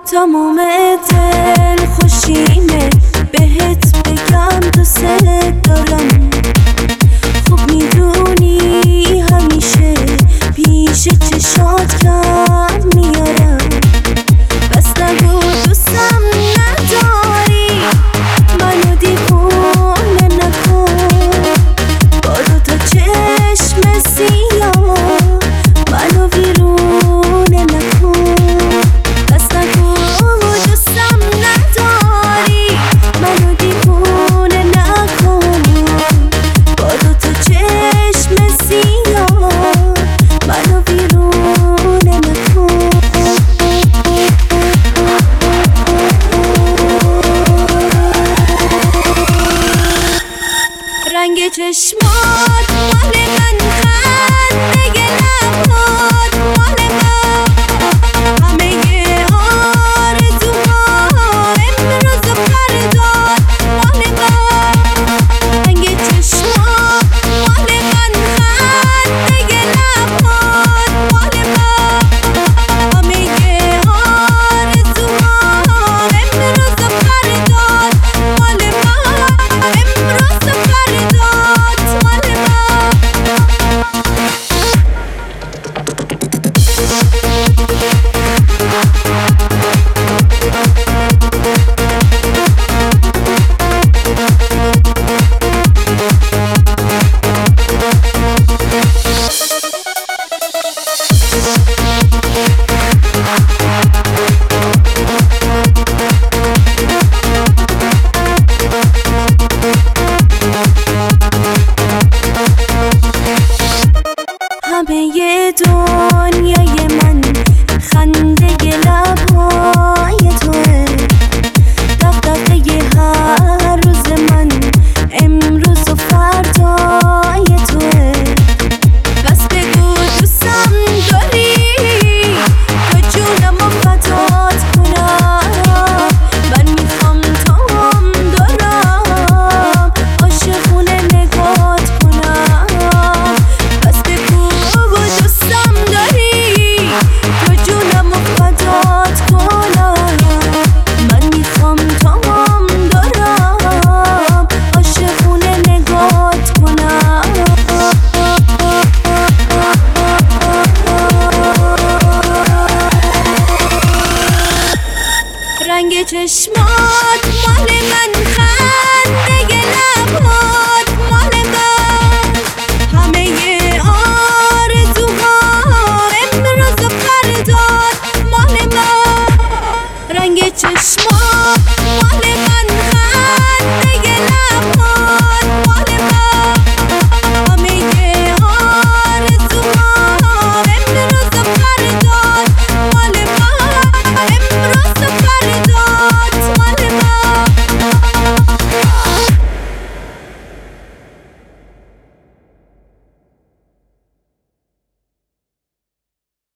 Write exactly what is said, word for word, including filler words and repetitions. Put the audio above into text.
تمام دل خوشینه بهت بگم دوست دارم. خوب میدونی همیشه پیش چشات کم میارم. بس نگو دوستم نداری، منو دیوونه نکن. با دو تا چشم سیاه منو ویرونه نکن. بس نگو دوستم نداری، منو دیوونه نکن. با دو تا چشم سیاه منو ویرونه نکن. رنگ چشمات مال من، خنده لبات مال من. همه آرزوها امروز و فردا مال من. رنگ چشمات مال من، خنده لبات مال من. همه آرزوها امروز و فردا مال من. امروز و فردا مال من. همه دنیای من خنده لبهای توه. دغدغه هر روز من امروز و فردای توه. بس بگو دوستم داری، تا جونم و فدات کنم. من میخوام تام دارم عاشقونه نگات کنم. بس بگو دوستم داری، تا جونم و فدات کنم. من میخوام تام دارم عاشقونه نگات کنم. رنگ چشم